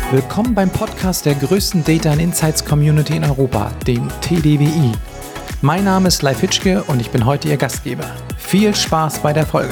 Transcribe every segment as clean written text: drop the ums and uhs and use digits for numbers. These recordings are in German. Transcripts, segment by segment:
Willkommen beim Podcast der größten Data and Insights Community in Europa, dem TDWI. Mein Name ist Leif Hitschke und ich bin heute Ihr Gastgeber. Viel Spaß bei der Folge.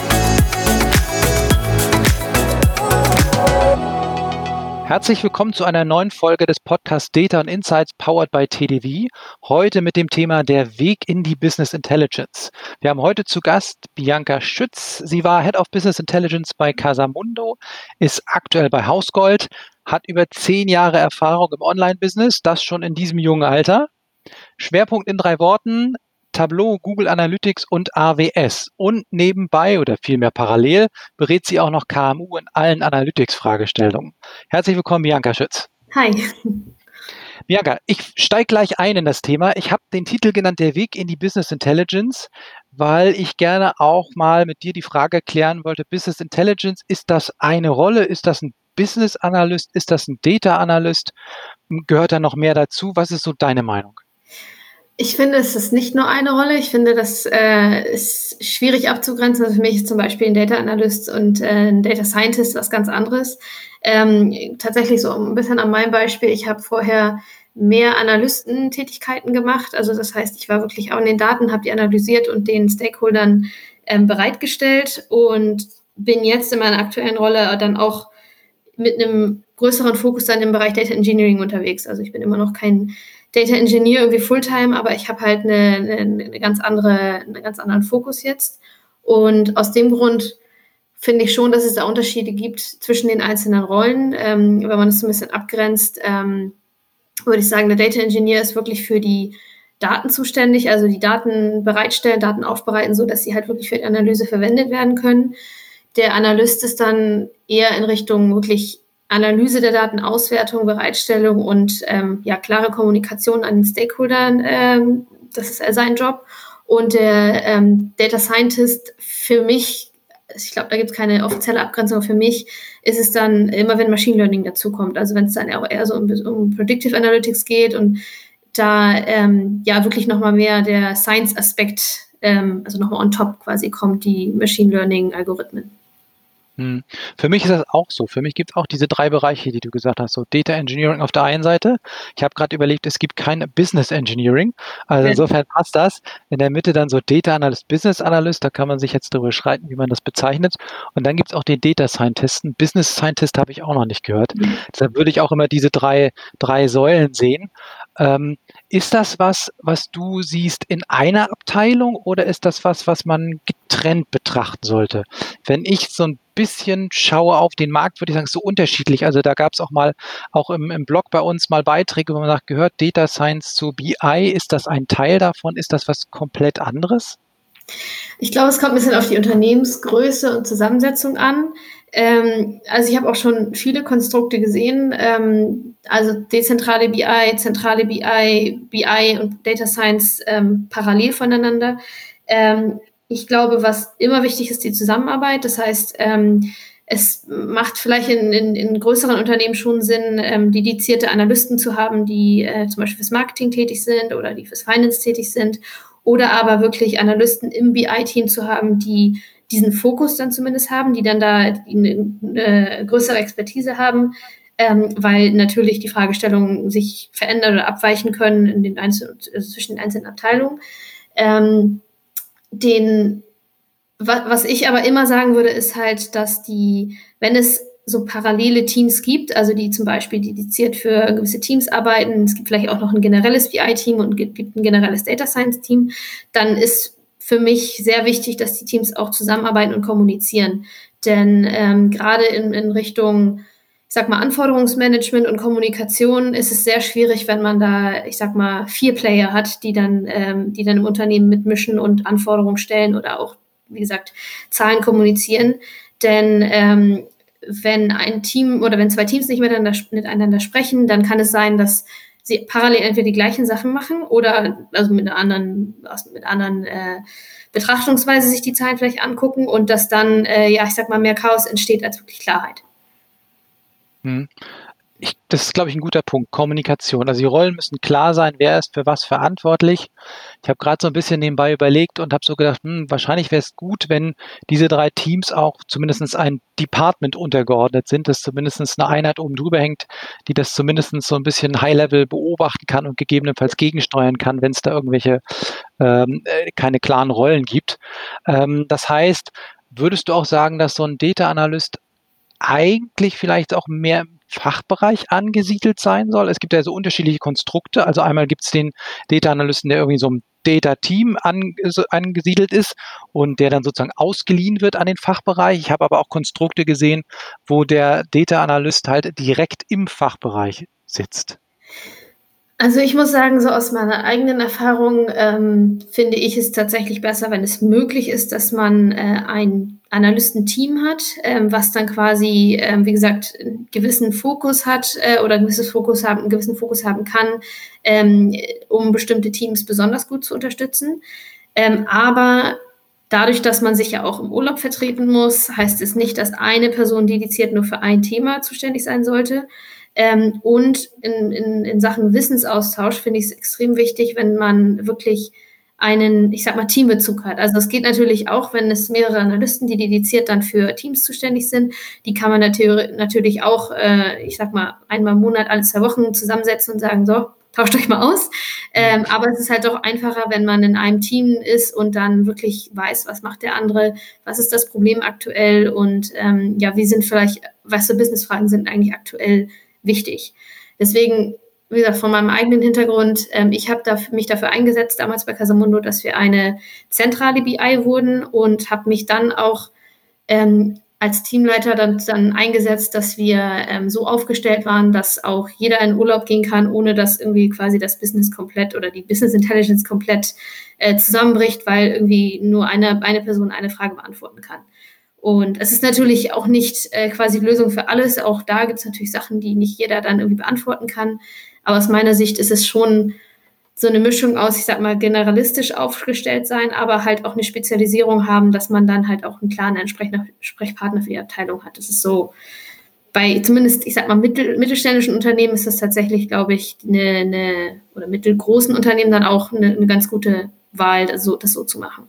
Herzlich willkommen zu einer neuen Folge des Podcasts Data and Insights powered by TDWI. Heute mit dem Thema der Weg in die Business Intelligence. Wir haben heute zu Gast Bianca Schütz. Sie war Head of Business Intelligence bei Casamundo, ist aktuell bei Hausgold, hat über 10 Jahre Erfahrung im Online-Business, das schon in diesem jungen Alter. Schwerpunkt in 3 Worten: Tableau, Google Analytics und AWS. Und nebenbei oder vielmehr parallel berät sie auch noch KMU in allen Analytics-Fragestellungen. Herzlich willkommen, Bianca Schütz. Hi. Bianca, ich steige gleich ein in das Thema. Ich habe den Titel genannt, der Weg in die Business Intelligence, weil ich gerne auch mal mit dir die Frage klären wollte, Business Intelligence, ist das eine Rolle? Ist das ein Business Analyst? Ist das ein Data Analyst? Gehört da noch mehr dazu? Was ist so deine Meinung? Ich finde, es ist nicht nur eine Rolle. Ich finde, das ist schwierig abzugrenzen. Also für mich ist zum Beispiel ein Data Analyst und ein Data Scientist was ganz anderes. Tatsächlich so ein bisschen an meinem Beispiel. Ich habe vorher mehr Analystentätigkeiten gemacht. Also das heißt, ich war wirklich auch in den Daten, habe die analysiert und den Stakeholdern bereitgestellt und bin jetzt in meiner aktuellen Rolle dann auch mit einem größeren Fokus dann im Bereich Data Engineering unterwegs. Also ich bin immer noch kein Data Engineer irgendwie Fulltime, aber ich habe halt einen ganz anderen Fokus jetzt. Und aus dem Grund finde ich schon, dass es da Unterschiede gibt zwischen den einzelnen Rollen. Wenn man es so ein bisschen abgrenzt, würde ich sagen, der Data Engineer ist wirklich für die Daten zuständig, also die Daten bereitstellen, Daten aufbereiten, so dass sie halt wirklich für die Analyse verwendet werden können. Der Analyst ist dann eher in Richtung wirklich Analyse der Daten, Auswertung, Bereitstellung und klare Kommunikation an den Stakeholdern. Das ist sein Job. Und der Data Scientist für mich, ich glaube, da gibt es keine offizielle Abgrenzung, aber für mich ist es dann immer, wenn Machine Learning dazukommt. Also wenn es dann auch eher so um Predictive Analytics geht und da wirklich nochmal mehr der Science-Aspekt, also nochmal on top quasi kommt, die Machine Learning-Algorithmen. Für mich ist das auch so. Für mich gibt es auch diese 3 Bereiche, die du gesagt hast. So Data Engineering auf der einen Seite. Ich habe gerade überlegt, es gibt kein Business Engineering. Also insofern passt das. In der Mitte dann so Data Analyst, Business Analyst. Da kann man sich jetzt darüber streiten, wie man das bezeichnet. Und dann gibt es auch den Data Scientisten. Business Scientist habe ich auch noch nicht gehört. Deshalb würde ich auch immer diese drei Säulen sehen. Ist das was du siehst in einer Abteilung oder ist das was man getrennt betrachten sollte? Wenn ich so ein bisschen schaue auf den Markt, würde ich sagen, so unterschiedlich. Also da gab es auch im Blog bei uns mal Beiträge, wo man sagt, gehört Data Science zu BI? Ist das ein Teil davon? Ist das was komplett anderes? Ich glaube, es kommt ein bisschen auf die Unternehmensgröße und Zusammensetzung an. Also ich habe auch schon viele Konstrukte gesehen, also dezentrale BI, zentrale BI und Data Science parallel voneinander. Ich glaube, was immer wichtig ist, die Zusammenarbeit. Das heißt, es macht vielleicht in größeren Unternehmen schon Sinn, dedizierte Analysten zu haben, die zum Beispiel fürs Marketing tätig sind oder die fürs Finance tätig sind. Oder aber wirklich Analysten im BI-Team zu haben, die diesen Fokus dann zumindest haben, die dann da eine größere Expertise haben, weil natürlich die Fragestellungen sich verändern oder abweichen können zwischen den einzelnen Abteilungen. Was ich aber immer sagen würde, ist halt, dass wenn es so parallele Teams gibt, also die zum Beispiel dediziert für gewisse Teams arbeiten, es gibt vielleicht auch noch ein generelles BI-Team und gibt ein generelles Data Science-Team, dann ist für mich sehr wichtig, dass die Teams auch zusammenarbeiten und kommunizieren. Denn gerade in Richtung, ich sag mal, Anforderungsmanagement und Kommunikation ist es sehr schwierig, wenn man da, ich sag mal, 4 Player hat, die dann im Unternehmen mitmischen und Anforderungen stellen oder auch, wie gesagt, Zahlen kommunizieren. Denn wenn ein Team oder wenn 2 Teams nicht miteinander sprechen, dann kann es sein, dass sie parallel entweder die gleichen Sachen machen oder also mit einer anderen Betrachtungsweise sich die Zahlen vielleicht angucken und dass dann, ich sag mal, mehr Chaos entsteht als wirklich Klarheit. Das ist, glaube ich, ein guter Punkt, Kommunikation. Also, die Rollen müssen klar sein, wer ist für was verantwortlich. Ich habe gerade so ein bisschen nebenbei überlegt und habe so gedacht: wahrscheinlich wäre es gut, wenn diese 3 Teams auch zumindest ein Department untergeordnet sind, dass zumindest eine Einheit oben drüber hängt, die das zumindest so ein bisschen High-Level beobachten kann und gegebenenfalls gegensteuern kann, wenn es da irgendwelche, keine klaren Rollen gibt. Das heißt, würdest du auch sagen, dass so ein Data Analyst eigentlich vielleicht auch mehr im Fachbereich angesiedelt sein soll? Es gibt ja so unterschiedliche Konstrukte. Also einmal gibt es den Data Analysten, der irgendwie so im Data-Team angesiedelt ist und der dann sozusagen ausgeliehen wird an den Fachbereich. Ich habe aber auch Konstrukte gesehen, wo der Data Analyst halt direkt im Fachbereich sitzt. Also ich muss sagen, so aus meiner eigenen Erfahrung finde ich es tatsächlich besser, wenn es möglich ist, dass man ein Analystenteam hat, was dann quasi, wie gesagt, einen gewissen Fokus hat oder einen gewissen Fokus haben kann, um bestimmte Teams besonders gut zu unterstützen. Aber dadurch, dass man sich ja auch im Urlaub vertreten muss, heißt es nicht, dass eine Person dediziert nur für ein Thema zuständig sein sollte. Und in Sachen Wissensaustausch finde ich es extrem wichtig, wenn man wirklich einen, ich sag mal, Teambezug hat. Also es geht natürlich auch, wenn es mehrere Analysten, die dediziert dann für Teams zuständig sind, die kann man natürlich auch, ich sag mal, einmal im Monat, alle 2 Wochen zusammensetzen und sagen, so, tauscht euch mal aus. Aber es ist halt doch einfacher, wenn man in einem Team ist und dann wirklich weiß, was macht der andere, was ist das Problem aktuell und ja, wie sind vielleicht, was für Businessfragen sind eigentlich aktuell wichtig. Deswegen, wie gesagt, von meinem eigenen Hintergrund, ich habe mich dafür eingesetzt, damals bei Casamundo, dass wir eine zentrale BI wurden und habe mich dann auch als Teamleiter dann eingesetzt, dass wir so aufgestellt waren, dass auch jeder in Urlaub gehen kann, ohne dass irgendwie quasi das Business komplett oder die Business Intelligence komplett zusammenbricht, weil irgendwie nur eine Person eine Frage beantworten kann. Und es ist natürlich auch nicht quasi die Lösung für alles. Auch da gibt es natürlich Sachen, die nicht jeder dann irgendwie beantworten kann. Aber aus meiner Sicht ist es schon so eine Mischung aus, ich sag mal, generalistisch aufgestellt sein, aber halt auch eine Spezialisierung haben, dass man dann halt auch einen klaren Ansprechpartner für die Abteilung hat. Das ist so, bei zumindest, ich sag mal, mittelständischen Unternehmen ist das tatsächlich, glaube ich, oder mittelgroßen Unternehmen dann auch eine ganz gute Wahl, das so zu machen.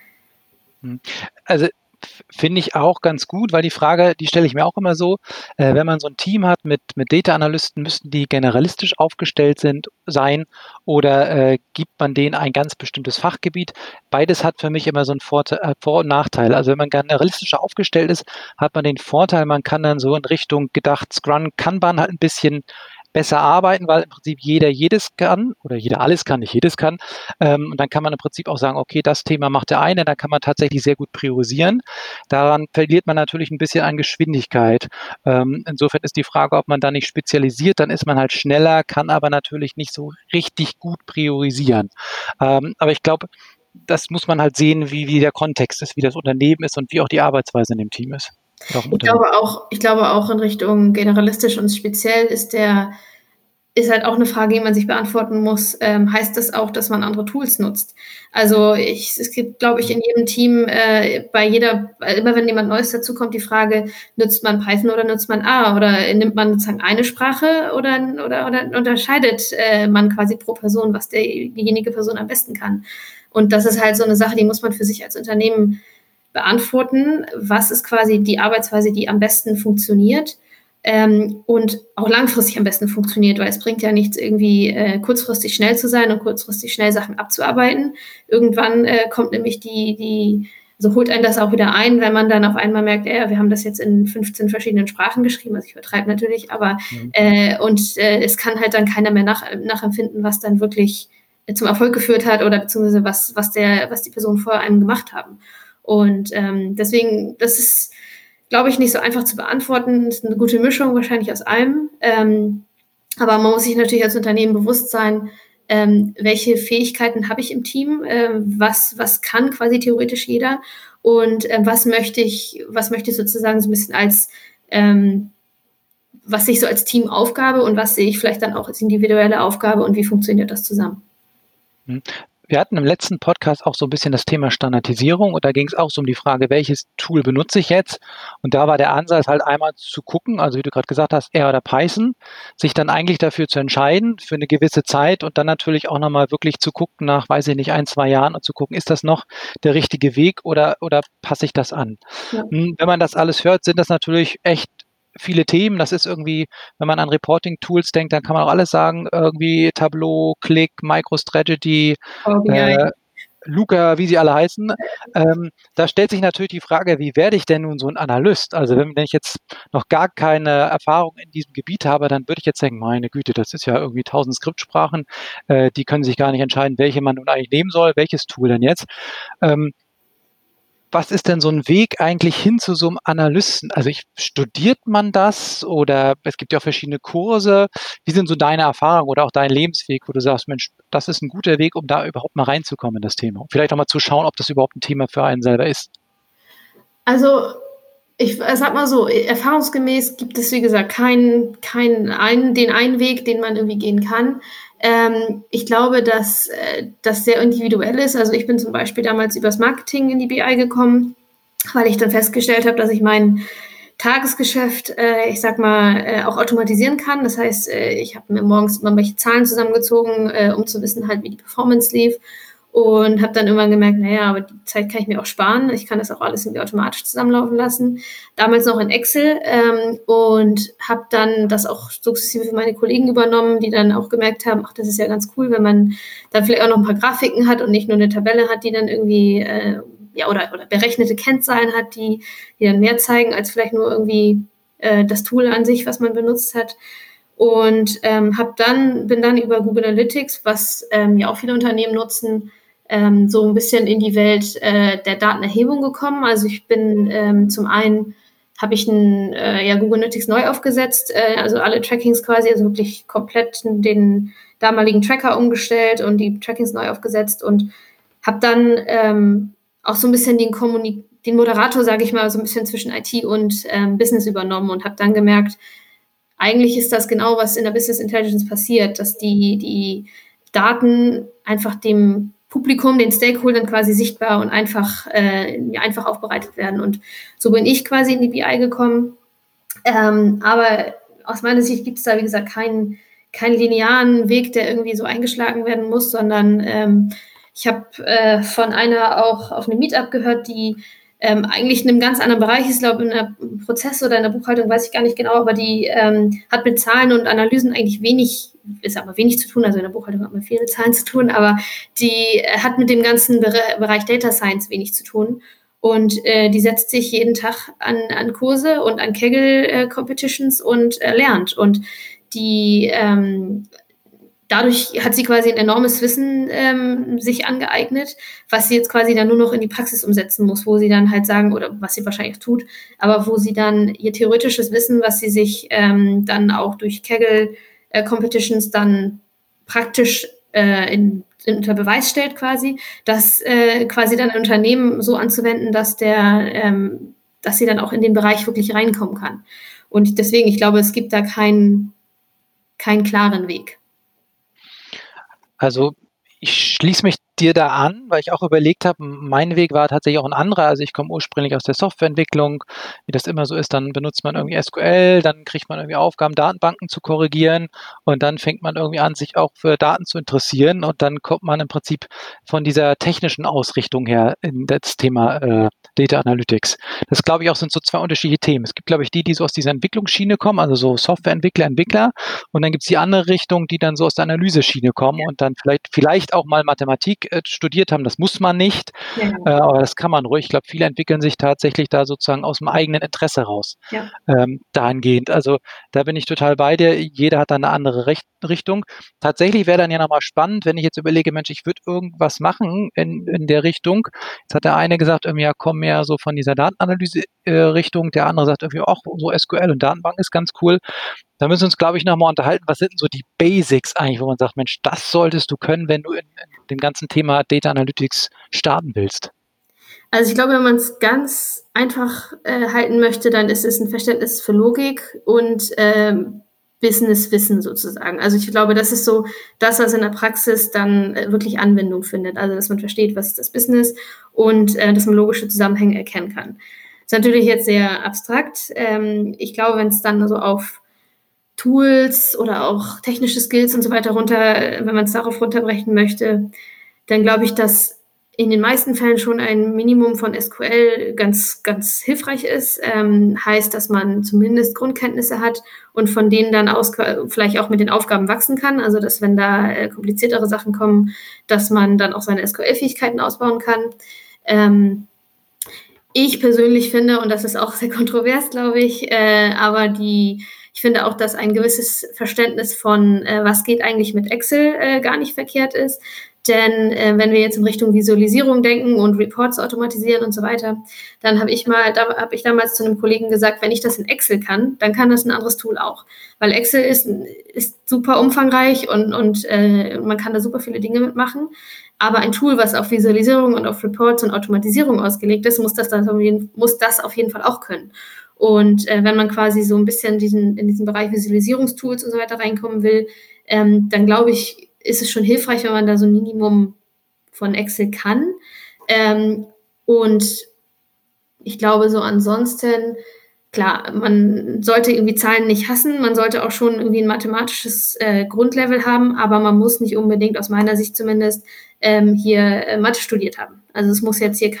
Also finde ich auch ganz gut, weil die Frage, die stelle ich mir auch immer so, wenn man so ein Team hat mit Data-Analysten, müssten die generalistisch aufgestellt sein oder gibt man denen ein ganz bestimmtes Fachgebiet? Beides hat für mich immer so einen Vor- und Nachteil. Also wenn man generalistischer aufgestellt ist, hat man den Vorteil, man kann dann so in Richtung gedacht Scrum, Kanban halt ein bisschen besser arbeiten, weil im Prinzip jeder jedes kann oder jeder alles kann, nicht jedes kann. Und dann kann man im Prinzip auch sagen, okay, das Thema macht der eine, da kann man tatsächlich sehr gut priorisieren. Daran verliert man natürlich ein bisschen an Geschwindigkeit. Insofern ist die Frage, ob man da nicht spezialisiert, dann ist man halt schneller, kann aber natürlich nicht so richtig gut priorisieren. Aber ich glaube, das muss man halt sehen, wie der Kontext ist, wie das Unternehmen ist und wie auch die Arbeitsweise in dem Team ist. Ich glaube auch in Richtung generalistisch und speziell ist halt auch eine Frage, die man sich beantworten muss. Heißt das auch, dass man andere Tools nutzt? Also es gibt, glaube ich, in jedem Team, immer wenn jemand Neues dazukommt, die Frage, nutzt man Python oder nutzt man R? Oder nimmt man sozusagen eine Sprache oder unterscheidet man quasi pro Person, was diejenige Person am besten kann? Und das ist halt so eine Sache, die muss man für sich als Unternehmen beantworten. Was ist quasi die Arbeitsweise, die am besten funktioniert? Und auch langfristig am besten funktioniert, weil es bringt ja nichts, irgendwie kurzfristig schnell zu sein und kurzfristig schnell Sachen abzuarbeiten. Irgendwann kommt nämlich also holt einen das auch wieder ein, wenn man dann auf einmal merkt, wir haben das jetzt in 15 verschiedenen Sprachen geschrieben, also ich übertreibe natürlich, aber es kann halt dann keiner mehr nachempfinden, was dann wirklich zum Erfolg geführt hat oder beziehungsweise was die Personen vor einem gemacht haben. Und deswegen, das ist, glaube ich, nicht so einfach zu beantworten. Das ist eine gute Mischung wahrscheinlich aus allem. Aber man muss sich natürlich als Unternehmen bewusst sein, welche Fähigkeiten habe ich im Team, was kann quasi theoretisch jeder und was möchte ich sozusagen so ein bisschen was sehe ich so als Teamaufgabe und was sehe ich vielleicht dann auch als individuelle Aufgabe und wie funktioniert das zusammen? Wir hatten im letzten Podcast auch so ein bisschen das Thema Standardisierung und da ging es auch so um die Frage, welches Tool benutze ich jetzt? Und da war der Ansatz halt einmal zu gucken, also wie du gerade gesagt hast, R oder Python, sich dann eigentlich dafür zu entscheiden für eine gewisse Zeit und dann natürlich auch noch mal wirklich zu gucken nach, weiß ich nicht, 1, 2 Jahren und zu gucken, ist das noch der richtige Weg oder passe ich das an? Ja. Wenn man das alles hört, sind das natürlich echt viele Themen. Das ist irgendwie, wenn man an Reporting-Tools denkt, dann kann man auch alles sagen, irgendwie Tableau, Qlik, MicroStrategy, Power BI. äh, Looker, wie sie alle heißen. Da stellt sich natürlich die Frage, wie werde ich denn nun so ein Analyst? Also wenn ich jetzt noch gar keine Erfahrung in diesem Gebiet habe, dann würde ich jetzt denken, meine Güte, das ist ja irgendwie 1.000 Skriptsprachen, die können sich gar nicht entscheiden, welche man nun eigentlich nehmen soll, welches Tool denn jetzt. Ähm, Was ist denn so ein Weg eigentlich hin zu so einem Analysten? Also, studiert man das oder es gibt ja auch verschiedene Kurse. Wie sind so deine Erfahrungen oder auch dein Lebensweg, wo du sagst: „Mensch, das ist ein guter Weg, um da überhaupt mal reinzukommen in das Thema?“ Vielleicht auch mal zu schauen, ob das überhaupt ein Thema für einen selber ist. Also, ich sage mal so, erfahrungsgemäß gibt es, wie gesagt, den einen Weg, den man irgendwie gehen kann. Ich glaube, dass das sehr individuell ist. Also, ich bin zum Beispiel damals übers Marketing in die BI gekommen, weil ich dann festgestellt habe, dass ich mein Tagesgeschäft, ich sage mal, auch automatisieren kann. Das heißt, ich habe mir morgens immer welche Zahlen zusammengezogen, um zu wissen halt, wie die Performance lief und habe dann irgendwann gemerkt, naja, aber die Zeit kann ich mir auch sparen. Ich kann das auch alles irgendwie automatisch zusammenlaufen lassen. Damals noch in Excel und habe dann das auch sukzessive für meine Kollegen übernommen, die dann auch gemerkt haben, ach, das ist ja ganz cool, wenn man dann vielleicht auch noch ein paar Grafiken hat und nicht nur eine Tabelle hat, die dann irgendwie ja, oder berechnete Kennzahlen hat, die dann mehr zeigen als vielleicht nur irgendwie das Tool an sich, was man benutzt hat. Und bin dann über Google Analytics, was ja auch viele Unternehmen nutzen, so ein bisschen in die Welt der Datenerhebung gekommen. Also ich bin zum einen habe ich ja, Google Analytics neu aufgesetzt, also alle Trackings quasi, also wirklich komplett den damaligen Tracker umgestellt und die Trackings neu aufgesetzt und habe dann auch so ein bisschen den Moderator, sage ich mal, so ein bisschen zwischen IT und Business übernommen und habe dann gemerkt, eigentlich ist das genau, was in der Business Intelligence passiert, dass die Daten einfach dem Publikum, den Stakeholdern quasi sichtbar und einfach aufbereitet werden. Und so bin ich quasi in die BI gekommen. Aber aus meiner Sicht gibt es da, wie gesagt, keinen linearen Weg, der irgendwie so eingeschlagen werden muss, sondern ich habe von einer auch auf einem Meetup gehört, die eigentlich in einem ganz anderen Bereich ist, glaube ich, in der Prozess oder in der Buchhaltung, weiß ich gar nicht genau, aber die hat mit Zahlen und Analysen eigentlich wenig zu tun, also in der Buchhaltung hat man viele Zahlen zu tun, aber die hat mit dem ganzen Bereich Data Science wenig zu tun. Und die setzt sich jeden Tag an Kurse und an Kaggle-Competitions und lernt. Und die dadurch hat sie quasi ein enormes Wissen sich angeeignet, was sie jetzt quasi dann nur noch in die Praxis umsetzen muss, wo sie dann halt sagen, oder was sie wahrscheinlich tut, aber wo sie dann ihr theoretisches Wissen, was sie sich dann auch durch Kaggle Competitions dann praktisch unter Beweis stellt quasi, das quasi dann ein Unternehmen so anzuwenden, dass sie dann auch in den Bereich wirklich reinkommen kann. Und deswegen, ich glaube, es gibt da keinen klaren Weg. Also, ich schließe mich dir da an, weil ich auch überlegt habe, mein Weg war tatsächlich auch ein anderer. Also, ich komme ursprünglich aus der Softwareentwicklung. Wie das immer so ist, dann benutzt man irgendwie SQL, dann kriegt man irgendwie Aufgaben, Datenbanken zu korrigieren und dann fängt man irgendwie an, sich auch für Daten zu interessieren und dann kommt man im Prinzip von dieser technischen Ausrichtung her in das Thema, Data Analytics. Das glaube ich auch sind so 2 unterschiedliche Themen. Es gibt, glaube ich, die so aus dieser Entwicklungsschiene kommen, also so Softwareentwickler, Entwickler und dann gibt's die andere Richtung, die dann so aus der Analyseschiene kommen und dann vielleicht auch mal Mathematik, studiert haben. Das muss man nicht, Ja, aber das kann man ruhig. Ich glaube, viele entwickeln sich tatsächlich da sozusagen aus'm eigenen Interesse raus, ja. dahingehend. Also, da bin ich total bei dir. Jeder hat da 'ne andere Richtung. Tatsächlich wäre dann ja noch mal spannend, wenn ich jetzt überlege: „Mensch, ich würde irgendwas machen in der Richtung.“ Jetzt hat der eine gesagt irgendwie: „Ja, komm mehr so von dieser Datenanalyse, Richtung.“ Der andere sagt irgendwie: „Ach, so SQL und Datenbank ist ganz cool.“ Da müssen wir uns, glaube ich, noch mal unterhalten, was sind denn so die Basics eigentlich, wo man sagt: „Mensch, das solltest du können, wenn du in dem ganzen Thema Data Analytics starten willst?“ Also ich glaube, wenn man es ganz einfach halten möchte, dann ist es ein Verständnis für Logik und Businesswissen sozusagen. Also ich glaube, das ist so das, was in der Praxis dann wirklich Anwendung findet. Also dass man versteht, was ist das Business und dass man logische Zusammenhänge erkennen kann. Das ist natürlich jetzt sehr abstrakt. Ich glaube, wenn es dann so auf Tools oder auch technische Skills und so weiter wenn man es darauf runterbrechen möchte, dann glaube ich, dass in den meisten Fällen schon ein Minimum von SQL ganz, ganz hilfreich ist. Heißt, dass man zumindest Grundkenntnisse hat und von denen dann aus vielleicht auch mit den Aufgaben wachsen kann. Also, dass wenn da kompliziertere Sachen kommen, dass man dann auch seine SQL-Fähigkeiten ausbauen kann. Ich persönlich finde, und das ist auch sehr kontrovers, glaube ich, ich finde auch, dass ein gewisses Verständnis von, was geht eigentlich mit Excel, gar nicht verkehrt ist. Denn wenn wir jetzt in Richtung Visualisierung denken und Reports automatisieren und so weiter, dann habe ich damals zu einem Kollegen gesagt, wenn ich das in Excel kann, dann kann das ein anderes Tool auch. Weil Excel ist super umfangreich und man kann da super viele Dinge mitmachen. Aber ein Tool, was auf Visualisierung und auf Reports und Automatisierung ausgelegt ist, muss das auf jeden Fall auch können. Und wenn man quasi so ein bisschen in diesen Bereich Visualisierungstools und so weiter reinkommen will, dann glaube ich, ist es schon hilfreich, wenn man da so ein Minimum von Excel kann. Und ich glaube, so ansonsten, klar, man sollte irgendwie Zahlen nicht hassen, man sollte auch schon irgendwie ein mathematisches Grundlevel haben, aber man muss nicht unbedingt, aus meiner Sicht zumindest, hier Mathe studiert haben. Also es muss jetzt hier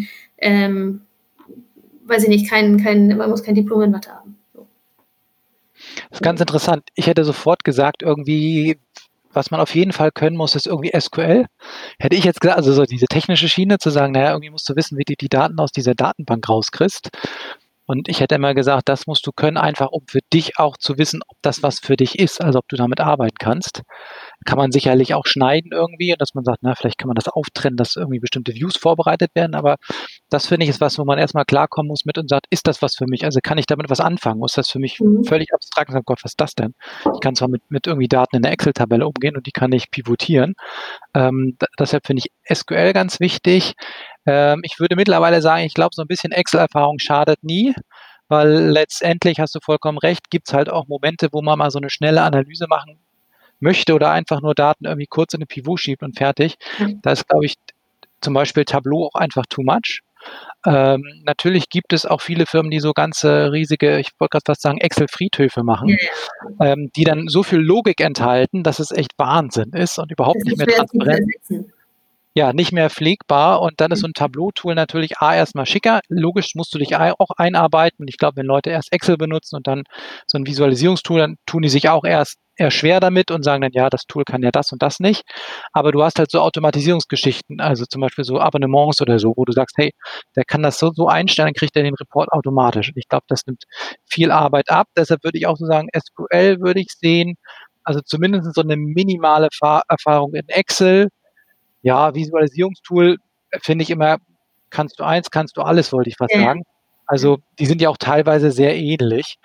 weiß ich nicht, man muss kein Diplom in Mathe haben. So. Das ist ganz interessant. Ich hätte sofort gesagt, irgendwie, was man auf jeden Fall können muss, ist irgendwie SQL. Hätte ich jetzt gesagt, also so diese technische Schiene zu sagen, naja, irgendwie musst du wissen, wie du die Daten aus dieser Datenbank rauskriegst. Und ich hätte immer gesagt, das musst du können, einfach um für dich auch zu wissen, ob das was für dich ist, also ob du damit arbeiten kannst. Kann man sicherlich auch schneiden irgendwie, dass man sagt, na, vielleicht kann man das auftrennen, dass irgendwie bestimmte Views vorbereitet werden, aber das finde ich ist was, wo man erstmal klarkommen muss mit und sagt, ist das was für mich? Also kann ich damit was anfangen? Muss das für mich völlig abstrakt sein? Gott, was ist das denn? Ich kann zwar mit irgendwie Daten in der Excel-Tabelle umgehen und die kann ich pivotieren. Deshalb finde ich SQL ganz wichtig. Ich würde mittlerweile sagen, ich glaube, so ein bisschen Excel-Erfahrung schadet nie, weil letztendlich, hast du vollkommen recht, gibt es halt auch Momente, wo man mal so eine schnelle Analyse machen möchte oder einfach nur Daten irgendwie kurz in eine Pivot schiebt und fertig. Da ist, glaube ich, zum Beispiel Tableau auch einfach too much. Natürlich gibt es auch viele Firmen, die so ganze riesige, ich wollte gerade fast sagen, Excel-Friedhöfe machen, die dann so viel Logik enthalten, dass es echt Wahnsinn ist und überhaupt nicht mehr transparent. Ja, nicht mehr pflegbar und dann ist so ein Tableau-Tool natürlich erstmal schicker. Logisch musst du dich auch einarbeiten und ich glaube, wenn Leute erst Excel benutzen und dann so ein Visualisierungstool, dann tun die sich auch eher schwer damit und sagen dann, ja, das Tool kann ja das und das nicht. Aber du hast halt so Automatisierungsgeschichten, also zum Beispiel so Abonnements oder so, wo du sagst, hey, der kann das so einstellen, dann kriegt er den Report automatisch. Und ich glaube, das nimmt viel Arbeit ab. Deshalb würde ich auch so sagen, SQL würde ich sehen, also zumindest so eine minimale Erfahrung in Excel. Ja, Visualisierungstool finde ich immer, kannst du eins, kannst du alles, wollte ich fast sagen. Also die sind ja auch teilweise sehr ähnlich.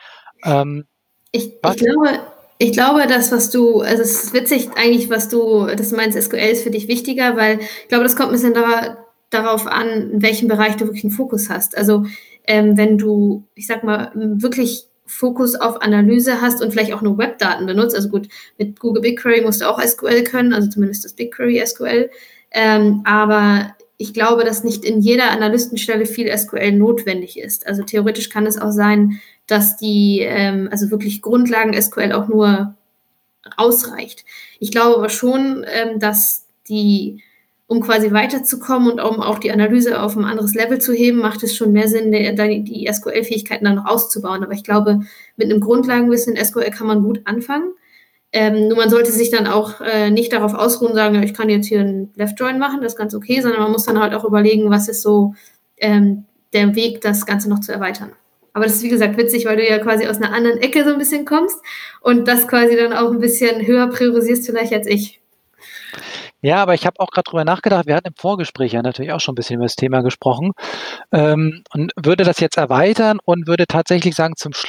Ich glaube, das, also es ist witzig eigentlich, dass du meinst, SQL ist für dich wichtiger, weil ich glaube, das kommt ein bisschen darauf an, in welchem Bereich du wirklich einen Fokus hast. Also wenn du, ich sag mal, wirklich Fokus auf Analyse hast und vielleicht auch nur Webdaten benutzt, also gut, mit Google BigQuery musst du auch SQL können, also zumindest das BigQuery SQL, aber ich glaube, dass nicht in jeder Analystenstelle viel SQL notwendig ist. Also theoretisch kann es auch sein, dass also wirklich Grundlagen SQL auch nur ausreicht. Ich glaube aber schon, dass um quasi weiterzukommen und um auch die Analyse auf ein anderes Level zu heben, macht es schon mehr Sinn, die SQL-Fähigkeiten dann noch auszubauen. Aber ich glaube, mit einem Grundlagenwissen in SQL kann man gut anfangen. Nur man sollte sich dann auch nicht darauf ausruhen und sagen, ja, ich kann jetzt hier einen Left Join machen, das ist ganz okay, sondern man muss dann halt auch überlegen, was ist so der Weg, das Ganze noch zu erweitern. Aber das ist, wie gesagt, witzig, weil du ja quasi aus einer anderen Ecke so ein bisschen kommst und das quasi dann auch ein bisschen höher priorisierst vielleicht als ich. Ja, aber ich habe auch gerade drüber nachgedacht, wir hatten im Vorgespräch ja natürlich auch schon ein bisschen über das Thema gesprochen und würde das jetzt erweitern und würde tatsächlich sagen, zum Schluss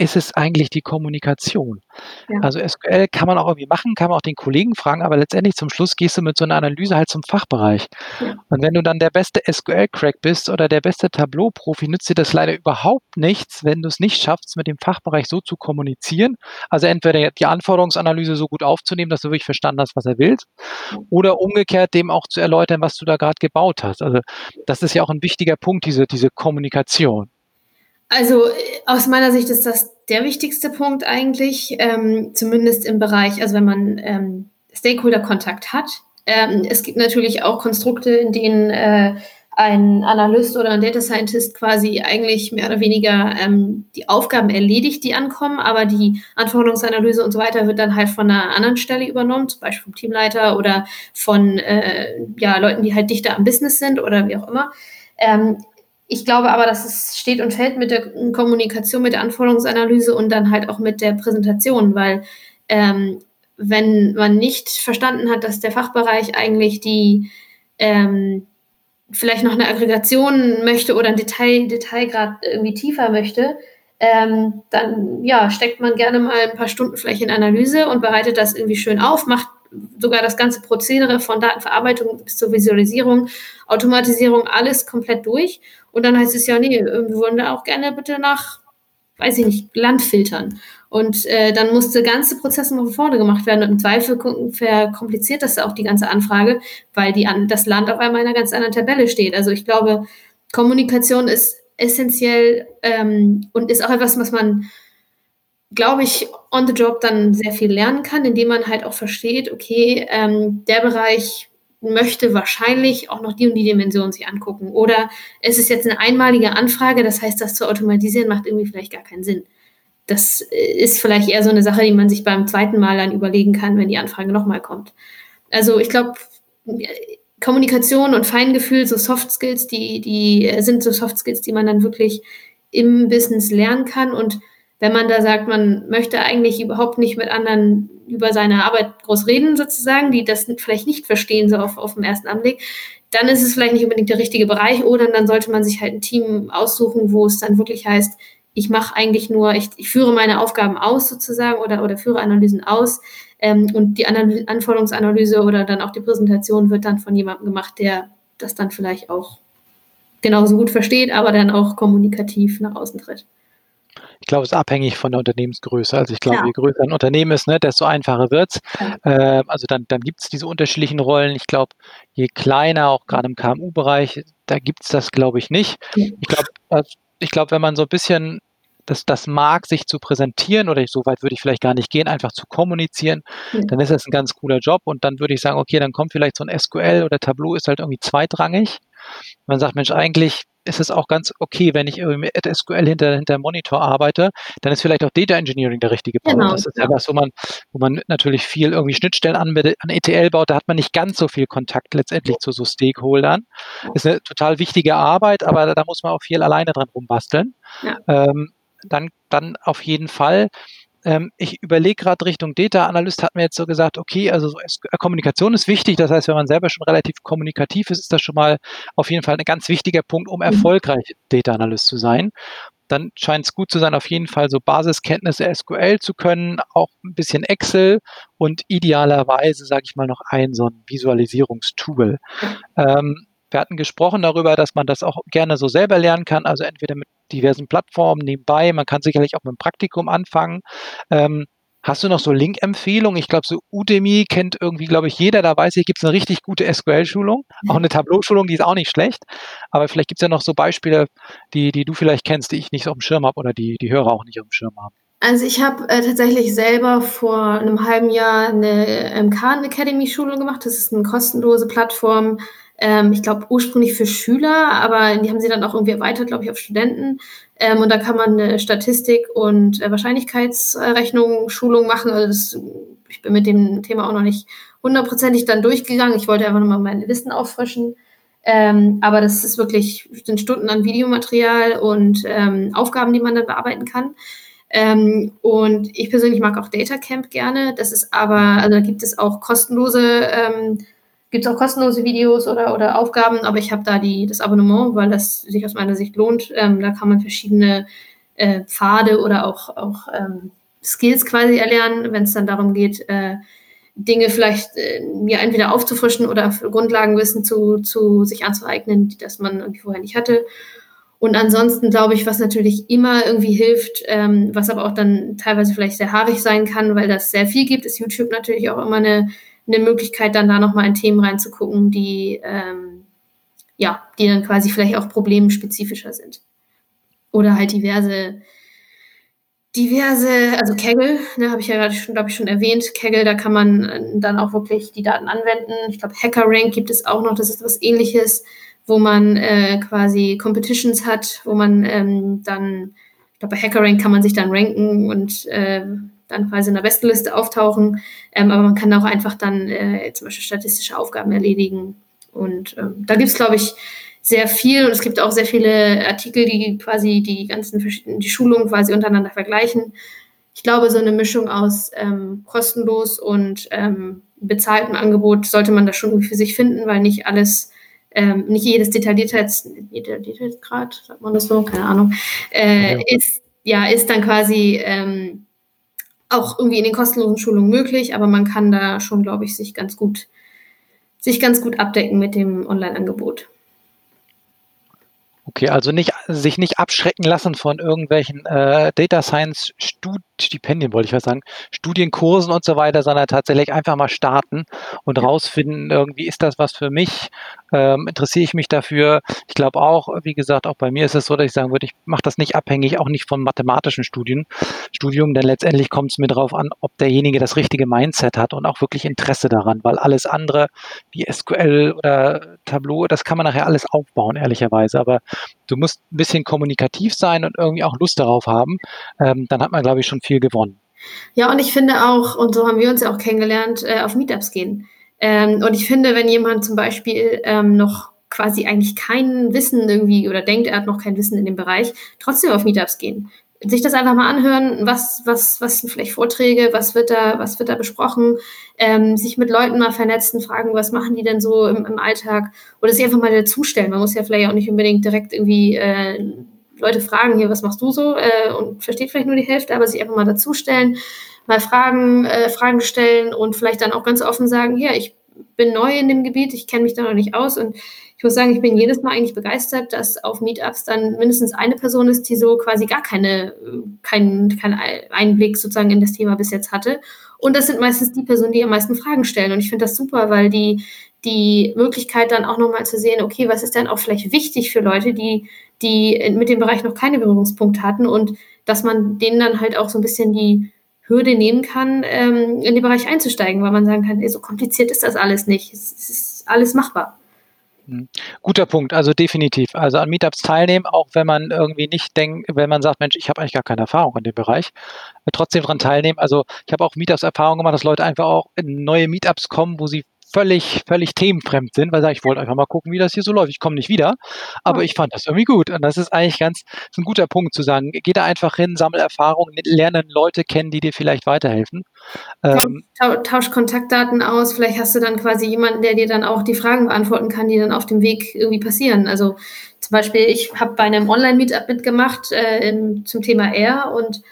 ist es eigentlich die Kommunikation. Ja, Also SQL kann man auch irgendwie machen, kann man auch den Kollegen fragen, aber letztendlich zum Schluss gehst du mit so einer Analyse halt zum Fachbereich. ja. Und wenn du dann der beste SQL-Crack bist oder der beste Tableau-Profi, nützt dir das leider überhaupt nichts, wenn du es nicht schaffst, mit dem Fachbereich so zu kommunizieren. Also entweder die Anforderungsanalyse so gut aufzunehmen, dass du wirklich verstanden hast, was er will, oder umgekehrt dem auch zu erläutern, was du da gerade gebaut hast. Also das ist ja auch ein wichtiger Punkt, diese Kommunikation. Also, aus meiner Sicht ist das der wichtigste Punkt eigentlich, zumindest im Bereich, also wenn man Stakeholder-Kontakt hat. Es gibt natürlich auch Konstrukte, in denen ein Analyst oder ein Data Scientist quasi eigentlich mehr oder weniger die Aufgaben erledigt, die ankommen, aber die Anforderungsanalyse und so weiter wird dann halt von einer anderen Stelle übernommen, zum Beispiel vom Teamleiter oder von ja, Leuten, die halt dichter am Business sind oder wie auch immer. Ich glaube aber, dass es steht und fällt mit der Kommunikation, mit der Anforderungsanalyse und dann halt auch mit der Präsentation, weil wenn man nicht verstanden hat, dass der Fachbereich eigentlich die vielleicht noch eine Aggregation möchte oder ein Detailgrad irgendwie tiefer möchte, dann ja, steckt man gerne mal ein paar Stunden vielleicht in Analyse und bereitet das irgendwie schön auf, macht sogar das ganze Prozedere von Datenverarbeitung bis zur Visualisierung, Automatisierung, alles komplett durch. Und dann heißt es ja, nee, wir wollen da auch gerne bitte nach, weiß ich nicht, Land filtern. Und dann muss der ganze Prozess noch von vorne gemacht werden. Und im Zweifel verkompliziert das auch die ganze Anfrage, weil das Land auf einmal in einer ganz anderen Tabelle steht. Also ich glaube, Kommunikation ist essentiell und ist auch etwas, was man, glaube ich, on the job dann sehr viel lernen kann, indem man halt auch versteht, okay, der Bereich möchte wahrscheinlich auch noch die und die Dimension sich angucken. Oder es ist jetzt eine einmalige Anfrage, das heißt, das zu automatisieren macht irgendwie vielleicht gar keinen Sinn. Das ist vielleicht eher so eine Sache, die man sich beim zweiten Mal dann überlegen kann, wenn die Anfrage nochmal kommt. Also ich glaube, Kommunikation und Feingefühl, so Soft Skills, die sind so Soft Skills, die man dann wirklich im Business lernen kann. Und wenn man da sagt, man möchte eigentlich überhaupt nicht mit anderen über seine Arbeit groß reden, sozusagen, die das vielleicht nicht verstehen, so auf den ersten Anblick, dann ist es vielleicht nicht unbedingt der richtige Bereich. Oder dann sollte man sich halt ein Team aussuchen, wo es dann wirklich heißt, ich mache eigentlich nur, ich führe meine Aufgaben aus sozusagen oder führe Analysen aus und die Anforderungsanalyse oder dann auch die Präsentation wird dann von jemandem gemacht, der das dann vielleicht auch genauso gut versteht, aber dann auch kommunikativ nach außen tritt. Ich glaube, es ist abhängig von der Unternehmensgröße. Also, ich glaube, Klar, je größer ein Unternehmen ist, ne, desto einfacher wird's. klar. Also, dann gibt's diese unterschiedlichen Rollen. Ich glaube, je kleiner, auch gerade im KMU-Bereich, da gibt's das, glaube ich, nicht. Ja, Ich glaube wenn man so ein bisschen das mag, sich zu präsentieren oder so weit würde ich vielleicht gar nicht gehen, einfach zu kommunizieren, ja, dann ist das ein ganz cooler Job und dann würde ich sagen: „Okay, dann kommt vielleicht so ein SQL oder Tableau ist halt irgendwie zweitrangig.“ Man sagt: „Mensch, eigentlich ist es auch ganz okay, wenn ich irgendwie mit SQL hinter Monitor arbeite, dann ist vielleicht auch Data Engineering der richtige Bau.“ genau, Das ist ja ja, was, wo man natürlich viel irgendwie Schnittstellen an ETL baut, da hat man nicht ganz so viel Kontakt letztendlich zu so Stakeholdern. Ist 'ne total wichtige Arbeit, aber da muss man auch viel alleine dran rumbasteln. ja. Dann auf jeden Fall. Ich überlege gerade Richtung Data Analyst hat mir jetzt so gesagt, okay, also so Kommunikation ist wichtig. Das heißt, wenn man selber schon relativ kommunikativ ist, ist das schon mal auf jeden Fall ein ganz wichtiger Punkt, um Mhm. erfolgreich Data Analyst zu sein. Dann scheint es gut zu sein, auf jeden Fall so Basiskenntnisse SQL zu können, auch ein bisschen Excel und idealerweise, sage ich mal, noch ein so ein Visualisierungstool. Ja. Wir hatten gesprochen darüber, dass man das auch gerne so selber lernen kann, also entweder mit diversen Plattformen nebenbei. Man kann sicherlich auch mit 'm Praktikum anfangen. Ähm, Hast du noch so Link-Empfehlungen? Ich glaube, so Udemy kennt irgendwie, glaube ich, jeder. Da weiß ich, gibt's 'ne richtig gute SQL-Schulung, auch 'ne Tableau-Schulung, die ist auch nicht schlecht. Aber vielleicht gibt's ja noch so Beispiele, die du vielleicht kennst, die ich nicht aufm Schirm habe oder die Hörer auch nicht aufm Schirm haben. Also ich habe tatsächlich selber vor einem halben Jahr eine Khan Academy Schulung gemacht. Das ist eine kostenlose Plattform, ich glaube ursprünglich für Schüler, aber die haben sie dann auch irgendwie erweitert, glaube ich, auf Studenten. Und da kann man eine Statistik und Wahrscheinlichkeitsrechnung Schulung machen. Also ich bin mit dem Thema auch noch nicht hundertprozentig dann durchgegangen. Ich wollte einfach nochmal mein Wissen auffrischen. Aber das ist wirklich, sind Stunden an Videomaterial und Aufgaben, die man dann bearbeiten kann. Und ich persönlich mag auch Datacamp gerne. Das ist aber, also da gibt es auch kostenlose Videos oder Aufgaben, aber ich habe da das Abonnement, weil das sich aus meiner Sicht lohnt. Da kann man verschiedene Pfade oder auch Skills quasi erlernen, wenn es dann darum geht, Dinge vielleicht entweder aufzufrischen oder Grundlagenwissen zu sich anzueignen, das man irgendwie vorher nicht hatte. Und ansonsten glaube ich, was natürlich immer irgendwie hilft, was aber auch dann teilweise vielleicht sehr haarig sein kann, weil das sehr viel gibt, ist YouTube natürlich auch immer eine Möglichkeit, dann da nochmal in Themen reinzugucken, die dann quasi vielleicht auch problemspezifischer sind. Oder halt diverse, also Kaggle, habe ich ja gerade schon, glaube ich, schon erwähnt. Kaggle, da kann man dann auch wirklich die Daten anwenden. Ich glaube, HackerRank gibt es auch noch, das ist was Ähnliches, wo man quasi Competitions hat, wo man dann, ich glaube, bei HackerRank kann man sich dann ranken und dann quasi in der Bestenliste auftauchen. Aber man kann auch einfach dann zum Beispiel statistische Aufgaben erledigen. Und da gibt es, glaube ich, sehr viel, und es gibt auch sehr viele Artikel, die quasi die Schulungen quasi untereinander vergleichen. Ich glaube, so eine Mischung aus kostenlos und bezahltem Angebot sollte man da schon für sich finden, weil nicht jedes Detailliertheitsgrad, sagt man das so, keine Ahnung, ist dann quasi auch irgendwie in den kostenlosen Schulungen möglich, aber man kann da schon, glaube ich, sich ganz gut abdecken mit dem Online-Angebot. Okay, also sich nicht abschrecken lassen von irgendwelchen Data Science Stipendien, wollte ich was sagen, Studienkursen und so weiter, sondern tatsächlich einfach mal starten und rausfinden, irgendwie ist das was für mich, interessiere ich mich dafür. Ich glaube auch, wie gesagt, auch bei mir ist es so, dass ich sagen würde, ich mache das nicht abhängig, auch nicht vom mathematischen Studium, denn letztendlich kommt es mir darauf an, ob derjenige das richtige Mindset hat und auch wirklich Interesse daran, weil alles andere wie SQL oder Tableau, das kann man nachher alles aufbauen, ehrlicherweise, aber du musst ein bisschen kommunikativ sein und irgendwie auch Lust darauf haben, dann hat man, glaube ich, schon viel gewonnen. Ja, und ich finde auch, und so haben wir uns ja auch kennengelernt, auf Meetups gehen. Und ich finde, wenn jemand zum Beispiel noch quasi eigentlich kein Wissen irgendwie oder denkt, er hat noch kein Wissen in dem Bereich, trotzdem auf Meetups gehen. Sich das einfach mal anhören, was sind vielleicht Vorträge, was wird da besprochen, sich mit Leuten mal vernetzen, fragen, was machen die denn so im Alltag, oder sich einfach mal dazustellen. Man muss ja vielleicht auch nicht unbedingt direkt irgendwie Leute fragen, hier, was machst du so? Und versteht vielleicht nur die Hälfte, aber sich einfach mal dazustellen, mal Fragen stellen und vielleicht dann auch ganz offen sagen, ja, ich bin neu in dem Gebiet, ich kenne mich da noch nicht aus, und ich muss sagen, ich bin jedes Mal eigentlich begeistert, dass auf Meetups dann mindestens eine Person ist, die so quasi gar keinen Einblick sozusagen in das Thema bis jetzt hatte. Und das sind meistens die Personen, die am meisten Fragen stellen. Und ich finde das super, weil die Möglichkeit dann auch nochmal zu sehen, okay, was ist denn auch vielleicht wichtig für Leute, die mit dem Bereich noch keine Berührungspunkte hatten, und dass man denen dann halt auch so ein bisschen die Hürde nehmen kann, in den Bereich einzusteigen, weil man sagen kann, ey, so kompliziert ist das alles nicht. Es ist alles machbar. Guter Punkt, also definitiv. Also an Meetups teilnehmen, auch wenn man irgendwie nicht denkt, wenn man sagt, Mensch, ich habe eigentlich gar keine Erfahrung in dem Bereich, trotzdem daran teilnehmen. Also ich habe auch Meetups Erfahrung gemacht, dass Leute einfach auch in neue Meetups kommen, wo sie völlig themenfremd sind, weil ich wollte einfach mal gucken, wie das hier so läuft. Ich komme nicht wieder, aber ich fand das irgendwie gut. Und das ist eigentlich ist ein guter Punkt zu sagen, geh da einfach hin, sammle Erfahrungen, lerne Leute kennen, die dir vielleicht weiterhelfen. Tausch Kontaktdaten aus, vielleicht hast du dann quasi jemanden, der dir dann auch die Fragen beantworten kann, die dann auf dem Weg irgendwie passieren. Also zum Beispiel, ich habe bei einem Online-Meetup mitgemacht zum Thema R, und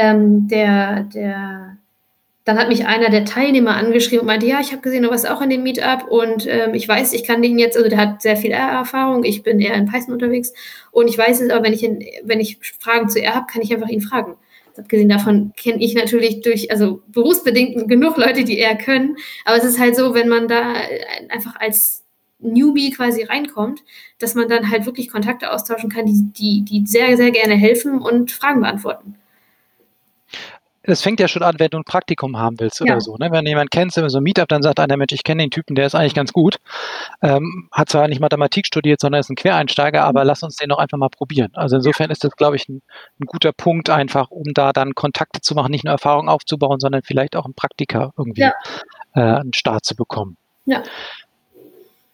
dann hat mich einer der Teilnehmer angeschrieben und meinte, ja, ich habe gesehen, du warst auch in dem Meetup, und ich weiß, ich kann den jetzt, also der hat sehr viel R-Erfahrung, ich bin eher in Python unterwegs, und ich weiß es aber, wenn ich Fragen zu R habe, kann ich einfach ihn fragen. Abgesehen davon kenne ich natürlich berufsbedingt genug Leute, die R können, aber es ist halt so, wenn man da einfach als Newbie quasi reinkommt, dass man dann halt wirklich Kontakte austauschen kann, die sehr, sehr gerne helfen und Fragen beantworten. Das fängt ja schon an, wenn du ein Praktikum haben willst oder so. Ne? Wenn du jemanden kennst, so ein Meetup, dann sagt einer, Mensch, ich kenne den Typen, der ist eigentlich ganz gut. Hat zwar nicht Mathematik studiert, sondern ist ein Quereinsteiger, aber lass uns den doch einfach mal probieren. Also insofern ist das, glaube ich, ein guter Punkt einfach, um da dann Kontakte zu machen, nicht nur Erfahrung aufzubauen, sondern vielleicht auch ein Praktika irgendwie einen Start zu bekommen. Ja.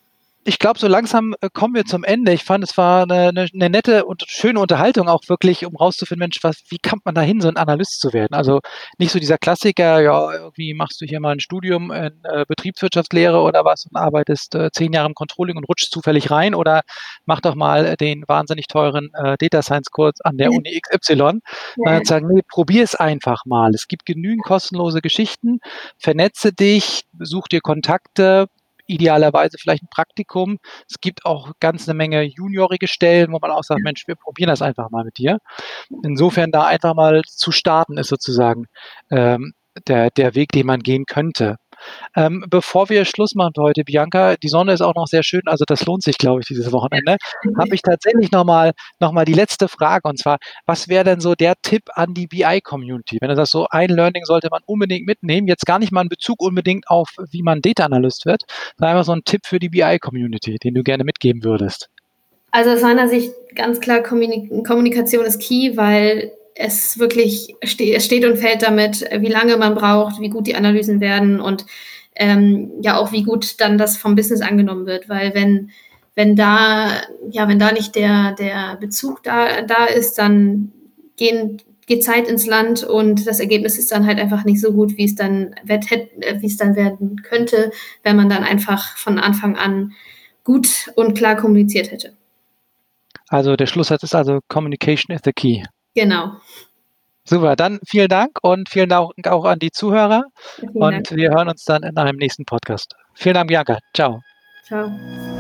Ich glaube, so langsam kommen wir zum Ende. Ich fand, es war eine nette und schöne Unterhaltung auch wirklich, um rauszufinden, Mensch, wie kommt man dahin, so ein Analyst zu werden? Also nicht so dieser Klassiker, ja, irgendwie machst du hier mal ein Studium in Betriebswirtschaftslehre oder was und arbeitest 10 Jahre im Controlling und rutschst zufällig rein oder mach doch mal den wahnsinnig teuren Data Science Kurs an der Ja, Uni XY. ja, Sagen, nee, probier es einfach mal. Es gibt genügend kostenlose Geschichten. Vernetze dich, such dir Kontakte, idealerweise vielleicht ein Praktikum. Es gibt auch ganz eine Menge juniorige Stellen, wo man auch sagt: „Mensch, wir probieren das einfach mal mit dir.“ Insofern da einfach mal zu starten ist sozusagen, ähm, der Weg, den man gehen könnte. Bevor wir Schluss machen für heute, Bianca, die Sonne ist auch noch sehr schön, also das lohnt sich, glaube ich, dieses Wochenende. Habe ich tatsächlich noch mal die letzte Frage, und zwar: Was wäre denn so der Tipp an die BI-Community? Wenn du sagst, so ein Learning sollte man unbedingt mitnehmen, jetzt gar nicht mal in Bezug unbedingt auf, wie man Data Analyst wird, sondern einfach so ein Tipp für die BI-Community, den du gerne mitgeben würdest. Also aus meiner Sicht ganz klar, Kommunikation ist key, weil es steht und fällt damit, wie lange man braucht, wie gut die Analysen werden und ja auch wie gut dann das vom Business angenommen wird. Weil wenn da nicht der Bezug da ist, dann geht Zeit ins Land und das Ergebnis ist dann halt einfach nicht so gut, wie es dann werden könnte, wenn man dann einfach von Anfang an gut und klar kommuniziert hätte. Also der Schlusssatz ist also: „Communication is the key.“ Genau. Super, dann vielen Dank und vielen Dank auch an die Zuhörer, Ja, vielen Dank. und wir hören uns dann in einem nächsten Podcast. Vielen Dank, Bianca. Ciao. Ciao.